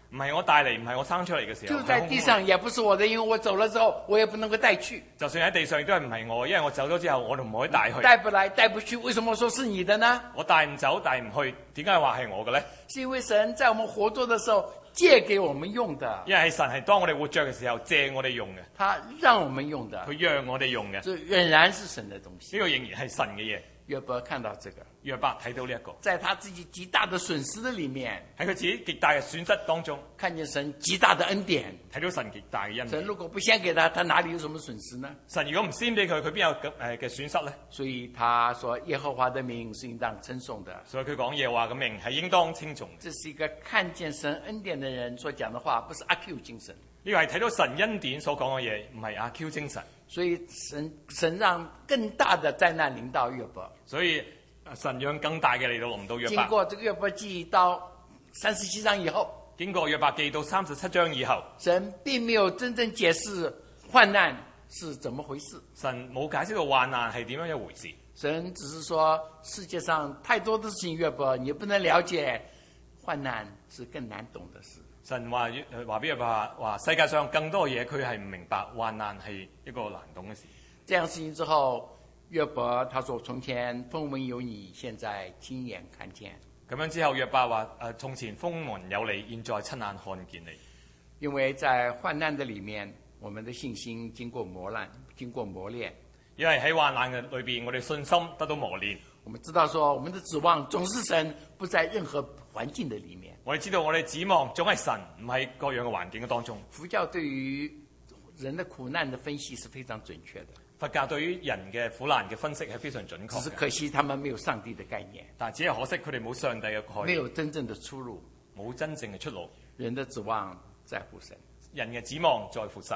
唔係我帶嚟，唔係我生出嚟嘅時候。 就在地上也不是我的，因為我走了之後，我也不能夠帶去。 就算喺地上亦都係唔係我，因為我走咗之後，我就唔可以帶去。 帶不來，帶不去，為什麼說是你的呢？ 我帶唔走，帶唔去，點解話係我嘅咧？ 是因為神在我們活着的時候借給我們用的。 因為係神係當我哋活着嘅時候借我哋用嘅。 他讓我們用的。 佢讓我哋用嘅。 這仍然是神的東西。 呢個仍然係神嘅嘢。 約伯看到這個， 約伯睇到呢、這、一個， 在他自己極大的損失的裡面， 喺佢自己極大嘅損失當中， 看見神極大的恩典， 睇到神極大嘅恩典。 神如果不先給他，他哪裡有什麼損失呢？ 神如果唔先俾佢，佢邊有咁誒嘅損失呢？ 所以他說耶和華的名是應當稱頌的。 所以佢講耶和華嘅名係應當稱頌。 這是一個看見神恩典的人所講的話，不是阿 Q 精神。 呢個係睇到神恩典所講嘅嘢，唔係阿 Q 精神。 所以神神讓更大的災難臨到約伯。 所以神讓更大嘅嚟到臨到約伯。 經過這個約伯記到三十七章以後， 經過約伯記到三十七章以後， 神並沒有真正解釋患難是怎麼回事。 神冇解釋到患難係點樣一回事。 神只是說世界上太多的事情，約伯你不能了解，患難是更難懂的事。 神話話俾約伯話，世界上更多嘢佢係唔明白，患難係一個難懂嘅事。 這樣事情之後，約伯他說：從前風聞有你，現在親眼看見。 咁樣之後，約伯話：誒，從前風聞有你，現在親眼看見你。 因為在患難的裡面，我們的信心經過磨難，經過磨練。 因為喺患難嘅裏邊，我哋信心得到磨練。 我們知道說，我們的指望總是神，不在任何環境的裡面。 我哋知道我哋指望總係神，唔喺各樣嘅環境嘅當中。 佛教對於人的苦難的分析是非常準確的。 佛教對於人嘅苦難嘅分析係非常準確嘅。 只是可惜他們沒有上帝的概念。 但只係可惜佢哋冇上帝嘅概念， 沒有真正的出路， 冇真正嘅出路。 人的指望在乎神， 人嘅指望在乎神。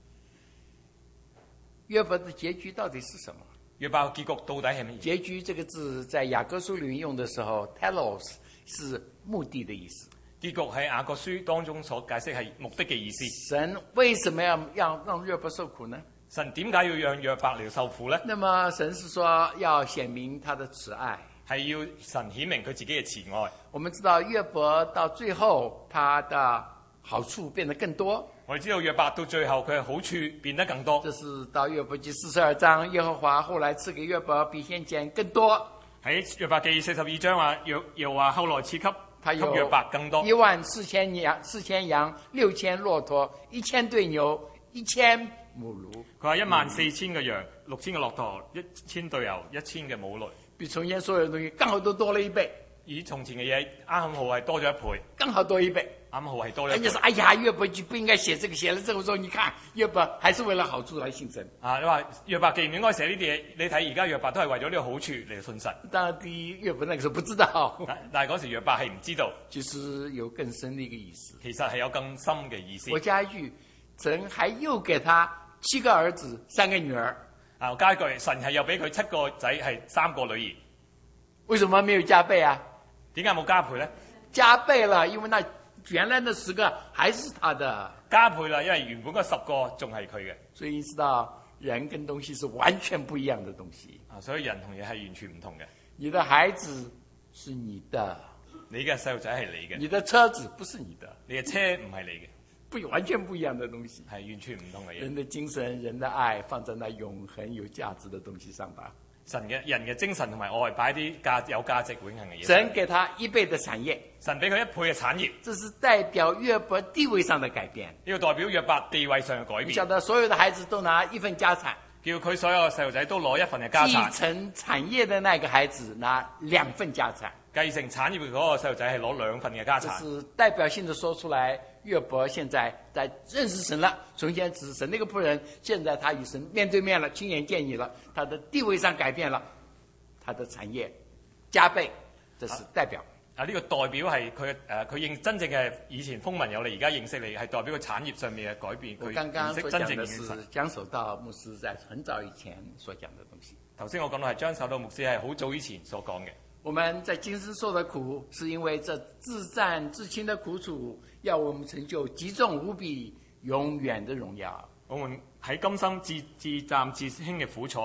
約伯的結局到底是什麼？ 約伯結局到底係乜嘢？ 結局這個字在雅各書裡面用的時候 ，telos 是目的的意思。 結局喺雅各書當中所解釋係目的嘅意思。 神為什麼要要讓約伯受苦呢？ 神點解要讓約伯嚟受苦呢？ 那麼神是說要顯明他的慈愛， 係要神顯明佢自己嘅慈愛。 我們知道約伯到最後，他的好處變得更多。 我哋知道約伯到最後佢嘅好處變得更多。 這是到約伯記四十二章，耶和華後來賜給約伯比先前更多。 喺約伯記四十二章話，約又話後來賜給他有約伯更多， 一萬四千羊，四千羊，六千駱駝，一千對牛，一千母驢。 佢話一萬四千個羊，六千個駱駝，一千對牛，一千嘅母驢， 比從前所有的東西剛好都多了一倍。 以從前嘅嘢啱好係多咗一倍， 剛好多一倍。 啱好係多咗一倍。 人家說：哎呀，約伯就不應該寫這個，寫了之後說，你看約伯還是為了好處來信神。 啊，你話約伯記唔應該寫呢啲嘢？你睇而家約伯都係為咗呢個好處嚟信神。 當然，第一約伯那個時候不知道， 但係嗰時約伯係唔知道， 就是有更深的一個意思。 其實係有更深嘅意思。 我加一句，神還又給他七個兒子，三個女兒。 啊，我加一句，神係又俾佢七個仔，係三個女兒。 為什麼沒有加倍啊？ 點解冇加倍呢？ 加倍了，因為那原來那十個還是他的。 加倍啦，因為原本嗰十個仲係佢嘅。 所以你知道，人跟東西是完全不一樣的東西。 啊，所以人同嘢係完全唔同嘅。 你的孩子是你的， 你嘅細路仔係你嘅。 你的車子不是你的， 你嘅車唔係你嘅。 不完全不一樣的東西， 係完全唔同嘅嘢。 人的精神、人的愛放在那永恆有價值的東西上吧。 神嘅人嘅精神同埋愛擺啲價有價值永恆嘅嘢。 神給他一倍的產業， 神俾佢一倍嘅產業， 這是代表約伯地位上的改變。 呢個代表約伯地位上嘅改變。 你曉得所有的孩子都拿一份家產， 叫佢所有嘅細路仔都攞一份嘅家產。 繼承產業的那個孩子拿兩份家產。 繼承產業嘅嗰個細路仔係攞兩份嘅家產。 這是代表性的說出來，約伯現在在認識神了。從前只是神的一個僕人，現在他與神面對面了，親眼見你了，他的地位上改變了，他的產業加倍，這是代表。 啊，呢、這個代表係佢誒，佢認真正嘅以前風聞有你，而家認識你，係代表佢產業上面嘅改變。 我剛剛所真講的是江守道牧師在很早以前所講的東西。 頭先我講到係張守道牧師係好早以前所講嘅。 我們在今生受的苦，是因為這自戰自親的苦楚，要我們成就極重無比、永遠的榮耀。 我們喺今生自自戰自輕嘅苦楚，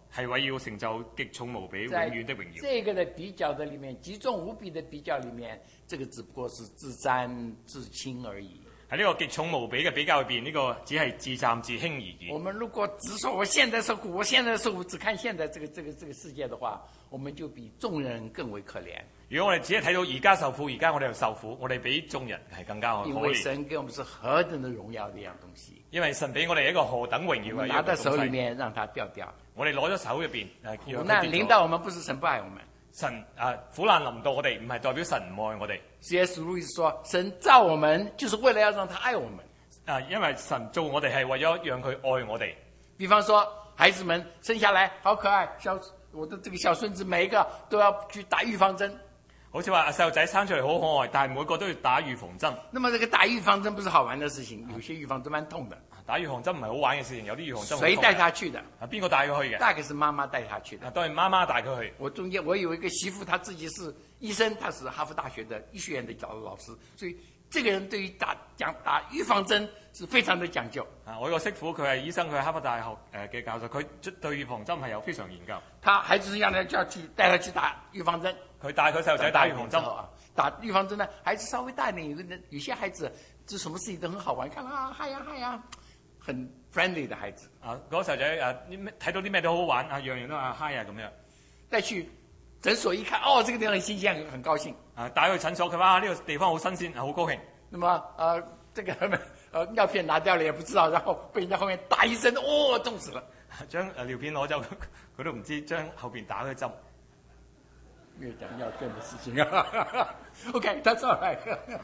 係為要成就極重無比、永遠的榮耀。 這個的比較的裏面，極重無比的比較裏面，這個只不過是自讚自輕而已。 喺呢個極重無比嘅比較入邊，呢、這個只係自讚自輕而已。 我們如果只說我現在受苦，我現在受苦，只看現在這個這個這個世界的話，我們就比眾人更為可憐。 如果我哋只係睇到而家受苦，而家我哋又受苦，我哋比眾人係更加可憐。 因為神給我們是何等的榮耀的一樣東西。 因為神俾我哋一個何等榮耀嘅一樣東西。 拿在手裏面，讓它掉掉。 我哋攞咗手入邊， 苦難臨到我們，不是神不愛我們。 神啊，苦難臨到我哋，唔係代表神唔愛我哋。 C S 路易斯說，神造我們，就是為了要讓他愛我們。 啊，因為神造我哋係為咗讓佢愛我哋。 比方說，孩子們生下來好可愛，小我的這個小孫子每一個都要去打預防針。 好似話細路仔生出嚟好可愛，但係每個都要打預防針。 那麼這個打預防針不是好玩的事情，有些預防針蠻痛的。 打預防針唔係好玩嘅事情，有啲預防針好痛。 誰帶他去的？ 啊，邊個帶佢去嘅？ 大概是媽媽帶他去的。 啊，當然媽媽帶佢去。 我中間我有一個媳婦，她自己是醫生，她是哈佛大學的醫學院的教老師，所以這個人對於打講打預防針是非常的講究。 啊，我有個媳婦佢係醫生，佢係哈佛大學誒嘅教授，佢對預防針係有非常研究。 他孩子一樣呢，就要去帶他去打預防針。 佢帶佢細路仔打預防針啊，打預防針呢，孩子稍微大一點，有個人有些孩子做什麼事情都很好玩，看啊嗨呀嗨呀，很 friendly 的孩子。 啊，嗰個細路仔啊，睇到啲咩都好玩啊，樣樣都啊嗨啊咁樣。 帶去診所一看，哦，這個地方很新鮮，很高興。 啊，帶去診所佢話呢個地方好新鮮，好高興。 那麼呃，這個呃尿片拿掉了也不知道，然後被人家後面打一針，哦，中死了。 將尿片攞走，佢都唔知將後邊打佢針。 沒有講尿片的事情啊。OK，他上來。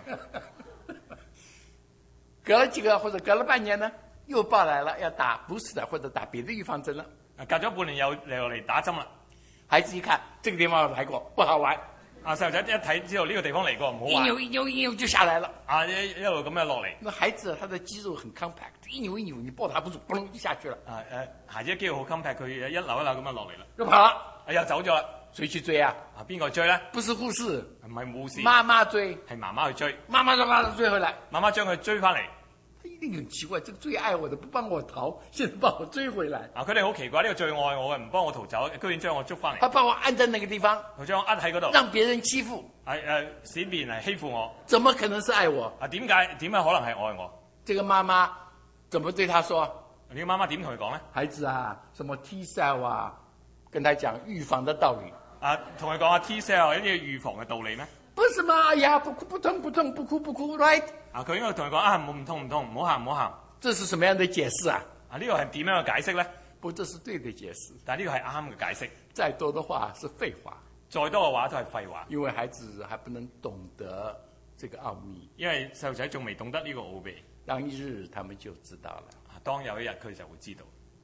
隔了幾個或者隔了半年呢，又報來了要打 booster 或者打別的預防針了。 隔咗半年又嚟落嚟打針啦。 孩子一看，這個地方來過，不好玩。 啊，細路仔一睇知道呢個地方嚟過唔好玩。 一扭一扭一扭就下來了。 啊，一一路咁樣落嚟。 那孩子他的肌肉很 compact， 一扭一扭你抱他不住，嘣就下去了。 啊誒，孩子肌肉好 compact， 佢一扭一扭咁樣落嚟啦。 又跑了， 啊又走咗啦。 誰去追啊？ 啊邊個追咧？ 不是護士， 唔係護士， 媽媽追， 係媽媽去追。 媽媽就把他追回來。 媽媽將佢追翻嚟。 他一定很奇怪，這個最愛我的不幫我逃，現在把我追回來。 啊，佢哋好奇怪，呢、這個最愛我嘅唔幫我逃走，居然將我捉翻嚟。 他把我按在那個地方， 佢將我呃喺嗰度， 讓別人欺負。 係誒，使別人嚟欺負我。 怎麼可能是愛我？ 啊，點解點解可能係愛我？ 這個媽媽怎麼對他說？ 呢個媽媽點同佢講咧？ 孩子啊，什麼 T cell 啊，跟他講預防的道理。 啊，同佢講下 T cell 有啲預防嘅道理咩？ 不是嘛？哎呀，不哭不痛不痛不哭不哭 ，right？ 啊，佢應該同佢講啊，唔痛唔痛，唔好喊唔好喊。 這是什麼樣的解釋啊？ 啊，呢個係點樣嘅解釋咧？ 不，這是對的解釋。 但係呢個係啱嘅解釋。 再多的話是廢話。 再多嘅話都係廢話。 因為孩子還不能懂得這個奧秘。 因為細路仔仲未懂得呢個奧秘。 當一日他們就知道了。 啊，當有一日佢就會知道。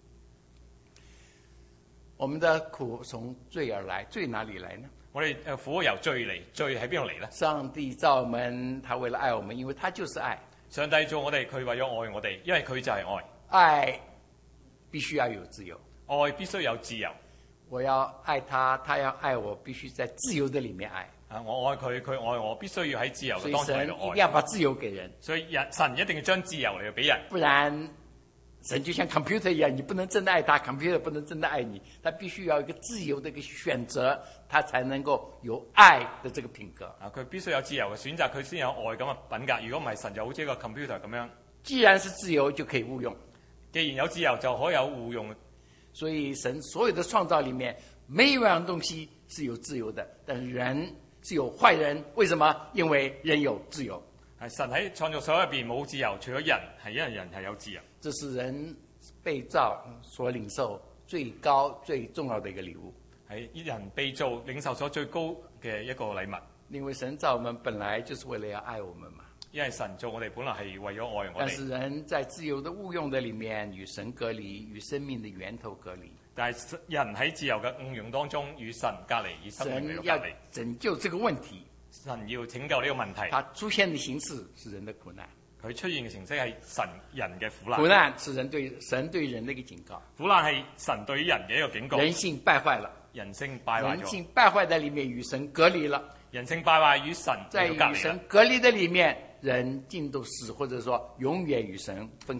我們的苦從罪而來，罪哪裏來呢？ 我哋誒苦由罪嚟，罪喺邊度嚟咧？ 上帝造我們，他為了愛我們，因為他就是愛。 上帝造我哋，佢為咗愛我哋，因為佢就係愛。 愛必須要有自由， 愛必須有自由。 我要愛他，他要愛我，必須在自由的裏面愛。 啊，我愛佢，佢愛我，必須要喺自由嘅當中嚟到愛。 所以神一定要把自由給人。 所以人神一定要將自由嚟到俾人， 不然神就像 computer 一樣，你不能真的愛他 ，computer 不能真的愛你，他必須要有一個自由的一個選擇，他才能夠有愛的這個品格。 啊，佢必須有自由嘅選擇，佢先有愛咁嘅品格。如果唔係，神就好似一個 computer 咁樣。 既然是自由，就可以誤用。 既然有自由，就可以有誤用。 所以神所有的創造裏面，沒有一樣東西是有自由的，但是人是有壞人。為什麼？因為人有自由。 係神喺創造所入邊冇自由，除咗人係因為人係有自由。 這是人被造所領受最高最重要的一個禮物， 係人被造領受所最高嘅一個禮物。 因為神造我們本來就是為了要愛我們嘛。 因為神造我哋本來係為咗愛我哋。 但是人在自由的誤用的裡面與神隔離，與生命的源頭隔離。 但係人喺自由嘅誤用當中與神隔離，與生命嚟到隔離。 神要拯救這個問題， 神要拯救呢個問題。 它出現的形式是人的苦難。 佢出現嘅形式係神人嘅苦難。 苦難是人對神對人的一個警告。 苦難係神對人嘅一個警告。 人性敗壞了， 人性敗壞咗。 人性敗壞在裡面與神隔離了。 人性敗壞與神在與神隔離的裡面，人盡都死，或者說永遠與神分開了。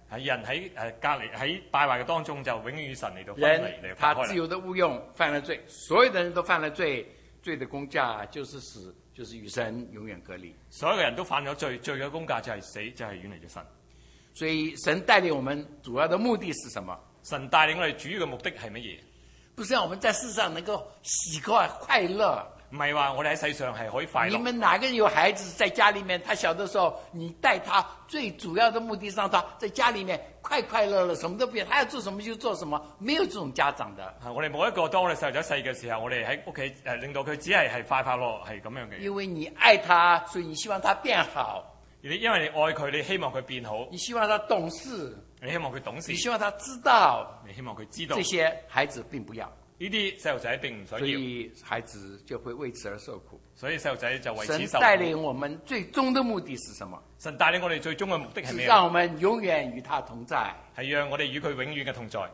係人喺誒隔離喺敗壞嘅當中就永遠與神嚟到分離嚟人分開他自由的誤用犯了罪，所有的人都犯了罪，罪的工價就是死，就是與神永遠隔離。 所有嘅人都犯咗罪，罪嘅工價就係死，就係遠離咗神。 所以神帶領我們主要的目的是什麼？ 神帶領我哋主要嘅目的係乜嘢？ 不是讓我們在世上能夠喜快快樂。 唔係話我哋喺世上係可以快樂。 你們哪個人有孩子在家裡面，他小的時候，你帶他最主要的目的是讓他在家裡面快快樂樂，什麼都不要，他要做什麼就做什麼，沒有這種家長的。 我哋冇一個當我哋細路仔細嘅時候，我哋喺屋企誒令到佢只係係快快樂係咁樣嘅。 因為你愛他，所以你希望他變好。 你因為你愛佢，你希望佢變好。 你希望他懂事。 你希望佢懂事。 你希望他知道。 你希望佢知道。 這些孩子並不要。 呢啲細路仔並唔想要， 所以孩子就會為此而受苦。 所以細路仔就為此受苦。 神帶領我們最終的目的是什麼？ 神帶領我哋最終嘅目的係咩？ 是讓我們永遠與他同在。 係讓我哋與佢永遠嘅同在。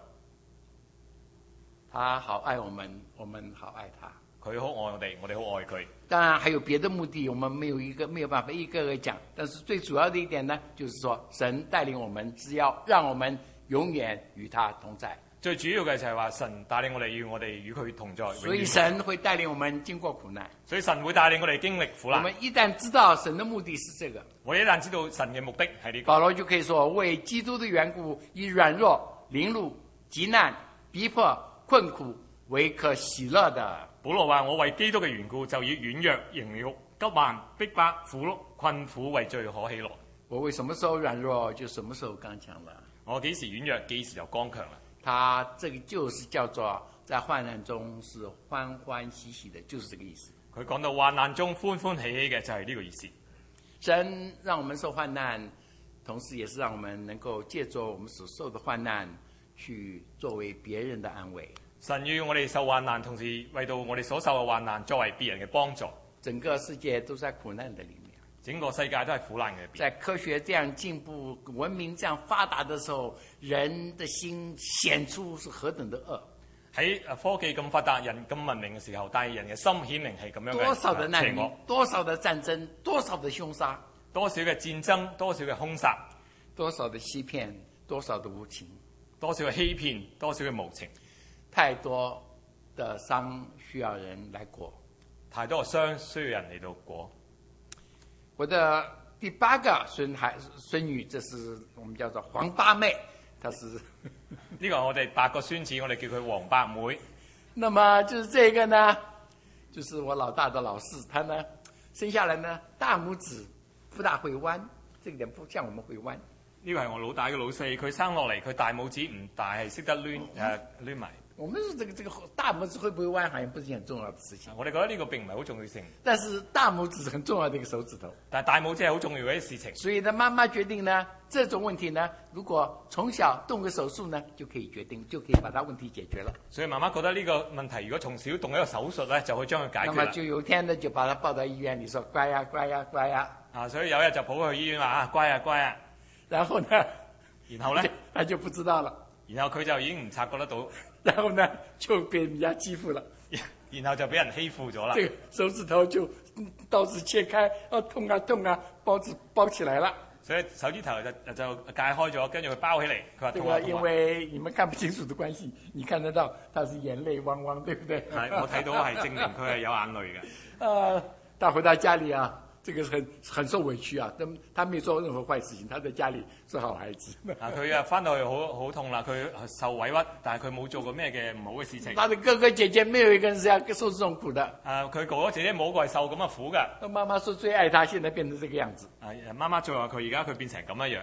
他好愛我們，我們好愛他。 佢好愛我哋，我哋好愛佢。 當然還有別的目的，我們沒有一個沒有辦法一個個講。但是最主要的一點呢，就是說神帶領我們，是要讓我們永遠與他同在。 最主要嘅就係話神帶領我哋，與我哋與佢同在。 所以神會帶領我們經過苦難。 所以神會帶領我哋經歷苦難。 我們一旦知道神的目的是這個， 我一旦知道神嘅目的係呢個， 保羅就可以說：為基督的緣故，以軟弱、凌辱、急難、逼迫、困苦為可喜樂的。 保羅話：我為基督嘅緣故，就以軟弱、凌辱、急難、逼迫、苦碌、困苦為最可喜樂。 我為什麼時候軟弱，就什麼時候剛強了。 我幾時軟弱，幾時就剛強了。 他這個就是叫做在患難中是歡歡喜喜的，就是這個意思。 佢講到患難中歡歡喜喜嘅就係呢個意思。 神讓我們受患難，同時也是讓我們能夠借着我們所受的患難，去作為別人的安慰。 神要我哋受患難，同時為到我哋所受嘅患難作為別人嘅幫助。 整個世界都在苦難的裡面。 整個世界都係苦難嘅。 在科學這樣進步、文明這樣發達的時候，人的心顯出是何等的惡。 喺科技咁發達、人咁文明嘅時候，但係人嘅心顯明係咁樣嘅。 多少的難民，多少的戰爭，多少的兇殺， 多少嘅戰爭，多少嘅兇殺， 多少的欺騙，多少的無情， 多少嘅欺騙，多少嘅無情， 太多的傷需要人來過， 太多嘅傷需要人嚟到過。 我的第八個孫孩孫女，這是我們叫做黃八妹，她是呢個我哋八個孫子，我哋叫佢黃八妹。 那麼就是這個呢，就是我老大的老四，他呢生下來呢大拇指不大會彎，這個點不像我們會彎。 呢個係我老大嘅老四，佢生落嚟佢大拇指唔大，係識得攣誒攣埋。 我們說這個這個大拇指會不會彎，好像不是很重要的事情。 我哋覺得呢個並唔係好重要性。 但是大拇指是很重要的一個手指頭。 但係大拇指係好重要嘅一事情。 所以呢，媽媽決定呢，這種問題呢，如果從小動個手術呢，就可以決定，就可以把它問題解決了。 所以媽媽覺得呢個問題，如果從小動一個手術呢，就可以將佢解決。 那麼就有一天呢，就把他抱到醫院裏，說乖呀、啊、乖呀、啊、乖呀、啊。 啊，所以有一日就抱去醫院話啊，乖啊乖啊。 然後呢， 然後呢， 他就不知道了。 然後佢就已經唔察覺得到。 然後呢，就被人家欺負了， 然後就俾人欺負咗啦。 這個手指頭就刀子切開，啊痛啊痛啊，包子包起來了。 所以手指頭就就解開咗，跟住佢包起嚟，佢話痛啊痛啊。 因為你們看不清楚的關係，你看得到他是眼淚汪汪，對不對？ 係，我睇到係證明佢係有眼淚嘅。 啊，他回到家裏啊。這個是很很受委屈啊！他他沒做任何壞事情，他在家裏是好孩子。 啊，佢啊翻到去好好痛啦，佢受委屈，但係佢冇做過咩嘅唔好嘅事情。 他的哥哥姐姐沒有一個人是要受這種苦的。 啊，佢哥哥姐姐冇一個係受咁嘅苦嘅。 媽媽說最愛他，現在變成這個樣子。 啊，媽媽就話佢而家佢變成咁樣樣。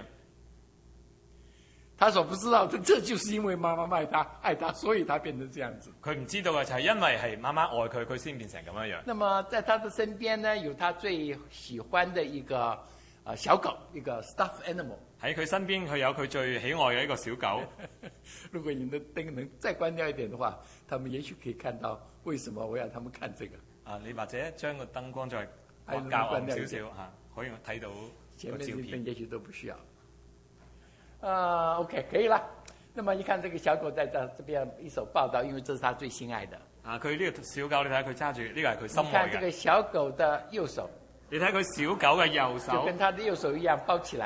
他所不知道的，這就是因為媽媽愛他，愛他，所以他變成這樣子。 佢唔知道嘅就係因為係媽媽愛佢，佢先變成咁樣樣。 那麼在他的身邊呢，有他最喜歡的一個呃小狗，一個 stuffed animal。 喺佢身邊，佢有佢最喜愛嘅一個小狗。 如果你的燈能再關掉一點的話，他們也許可以看到為什麼我要他們看這個。 啊，你或者將個燈光再較暗少少嚇，可以睇到個照片。前面的燈也許都不需要。啊、uh, ，OK， 可以了。那麼一看這個小狗在這這邊一手抱到，因為這是他最心愛的。 啊，佢呢個小狗，你睇下佢揸住，呢、這個係佢心愛嘅。 你看這個小狗的右手， 你睇佢小狗嘅右手， 就跟他的右手一樣包起來，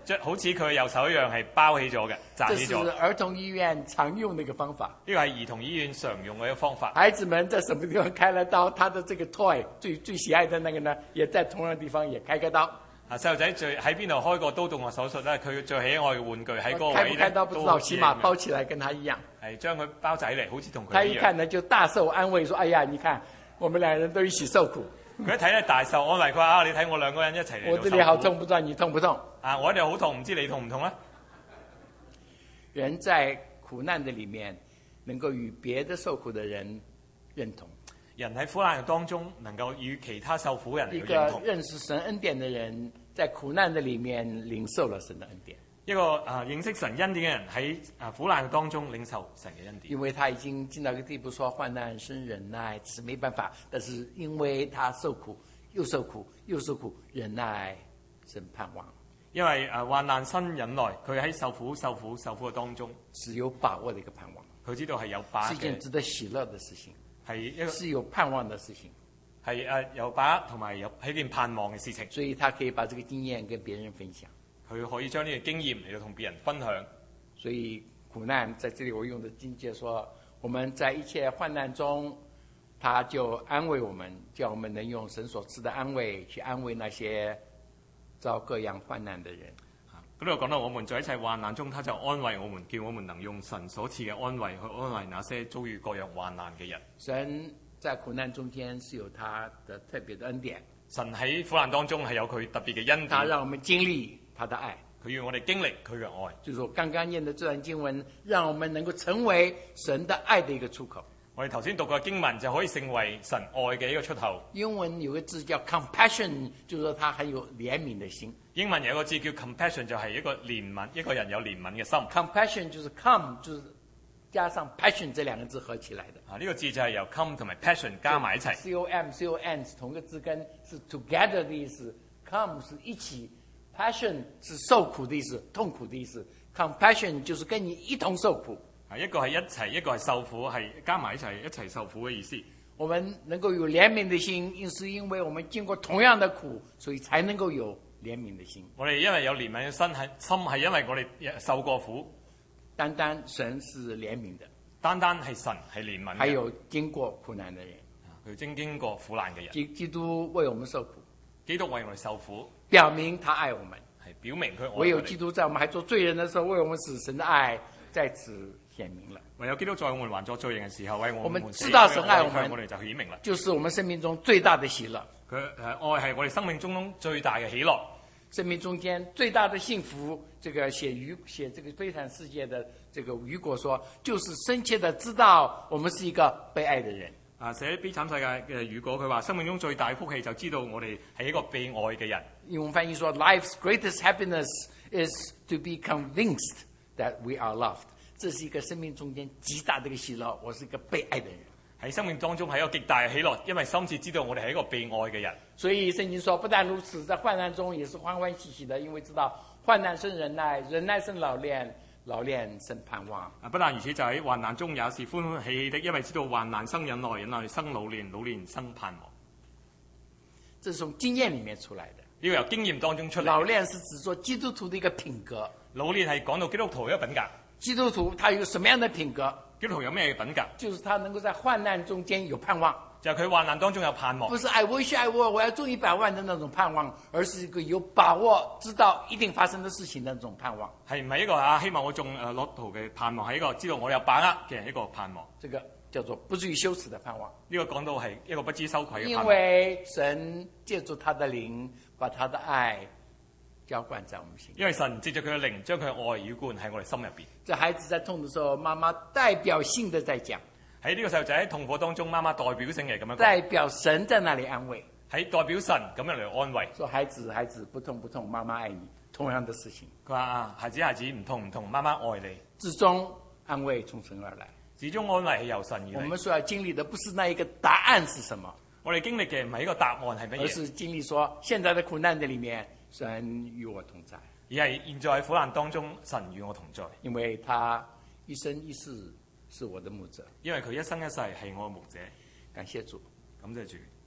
將好似佢嘅右手一樣係包起咗嘅，紮這是起咗。 兒童醫院常用的一個方法。 呢個係兒童醫院常用嘅一個方法。 孩子們在什麼地方開了刀，他的這個 toy 最最喜愛的那個呢，也在同樣的地方也開個刀。 啊，細路仔最喺邊度開過刀動過手術咧？佢最喜愛嘅玩具喺嗰個位開不開刀不知道，起碼包起來跟他一樣。 係將佢包仔嚟，好似同佢一樣。 他一看呢就大受安慰，說：哎呀，你看我們兩人都一起受苦。 佢一睇咧大受安慰，佢話啊，你睇我兩個人一齊嚟。 我這裡好痛，不知道你痛不痛？ 啊，我呢度好痛，唔知你痛唔痛咧？ 人在苦難的裡面，能夠與別的受苦的人認同。 人喺苦難當中，能夠與其他受苦人嚟一個認同。 認識神恩典的人，在苦難的裡面領受了神的恩典。 一個啊認識神恩典嘅人喺啊苦難當中領受神嘅恩典。 因為他已經進到一個地步，說患難生忍耐，只是沒辦法。但是因為他受苦，又受苦，又受苦，忍耐生盼望。 因為啊患難生忍耐，佢喺受苦、受苦、受苦嘅當中， 是有把握的一個盼望。 佢知道係有把握嘅， 是一件值得喜樂的事情， 係一個是有盼望的事情， 係誒有把握同埋有係一件盼望嘅事情。 所以他可以把這個經驗跟別人分享。 佢可以將呢個經驗嚟到同別人分享。 所以苦難在這裡我用的經節說，我們在一切患難中，他就安慰我們，叫我們能用神所賜的安慰去安慰那些遭各樣患難的人。 咁呢度講到我們在一切患難中，他就安慰我們，叫我們能用神所賜嘅安慰去安慰那些遭遇各樣患難嘅人。 神在苦難中間是有他的特別的恩典， 神喺苦難當中係有佢特別嘅恩典， 他讓我們經歷他的愛。 佢要我哋經歷佢嘅愛。 就是我剛剛念的這段經文，讓我們能夠成為神的愛的一個出口。 我哋頭先讀過經文就可以成為神愛嘅一個出口。 英文有個字叫 compassion， 就是說他很有憐憫的心。 英文有個字叫 compassion， 就係一個憐憫，一個人有憐憫嘅心。 compassion 就是 come， 就是加上 passion 這兩個字合起來的。 啊，呢個字就係由 come 同埋 passion 加埋一齊。 C O M C O N 是同一個字根，是 together 的意思。come 是一起 ，passion 是受苦的意思，痛苦的意思。compassion 就是跟你一同受苦。 啊，一個係一齊，一個係受苦，係加埋一齊一齊受苦嘅意思。 我們能夠有憐憫的心，因是因為我們經過同樣的苦，所以才能夠有憐憫的心。 我哋因為有憐憫嘅心，係心係因為我哋受過苦。 單單神是憐憫的， 單單係神係憐憫嘅。 還有經過苦難的人， 佢經經過苦難嘅人。 基基督為我們受苦， 基督為我哋受苦， 表明他愛我們， 係表明佢愛我哋。 唯有基督在我們還做罪人的時候，為我們使神的愛在此顯明了。 唯有基督在我們還作罪人嘅時候，為我們我們知道神愛我們， 我哋就顯明啦。 就是我們生命中最大的喜樂。 佢誒愛係我哋生命中最大嘅喜樂， 生命中間最大的幸福。這個寫雨寫這個悲慘世界的這個雨果說，就是深切的知道我們是一個被愛的人。 啊，寫悲慘世界嘅雨果，佢話生命中最大嘅福氣就知道我哋係一個被愛嘅人。 英文翻譯說 ，Life's greatest happiness is to be convinced that we are loved。這是一個生命中間極大的一個喜樂，我是一個被愛的人。 喺生命當中係一個極大嘅喜樂，因為深切知道我哋係一個被愛嘅人。 所以聖經說，不但如此，在患難中也是歡歡喜喜的，因為知道患難生忍耐，忍耐生老練，老練生盼望。 啊，不但如此，就喺患難中也是歡歡喜喜的，因為知道患難生忍耐，忍耐生老練，老練生盼望。 這是從經驗裡面出來的。 呢個由經驗當中出嚟。 老練是指說基督徒的一個品格。 老練係講到基督徒嘅品格。 基督徒他有什麼樣的品格？ 基督徒有咩品格？ 就是他能夠在患難中間有盼望。 就係佢患難當中有盼望。 不是 I wish I were 我要中一百萬的那種盼望，而是一個有把握知道一定發生的事情的那種盼望。 係唔係一個啊希望我中誒落圖嘅盼望，係一個知道我有把握嘅一個盼望。 這個叫做不至於羞恥的盼望。 呢個講到係一個不知羞愧嘅盼望。 因為神借助他的靈，把他的愛澆灌在我們心。 因為神藉着佢嘅靈，將佢嘅愛澆灌喺我哋心入邊。 這孩子在痛的時候，媽媽代表性的在講。 喺呢個細路仔喺痛苦當中，媽媽代表性嘅咁樣講。 代表神在那裏安慰。 喺代表神咁樣嚟安慰。 說孩子孩子不痛不痛，媽媽愛你。同樣的事情。 佢話啊，孩子孩子唔痛唔痛，媽媽愛你。 至終安慰從神而來。 始終安慰係由神而嚟。 我們所要經歷的不是那一個答案是什麼， 我哋經歷嘅唔係一個答案係乜嘢， 而是經歷說現在的苦難的裡面，神與我同在。 而係現在苦難當中，神與我同在。 因為他一生一世是我的牧者， 因為佢一生一世係我嘅牧者。 感謝主， 感謝主。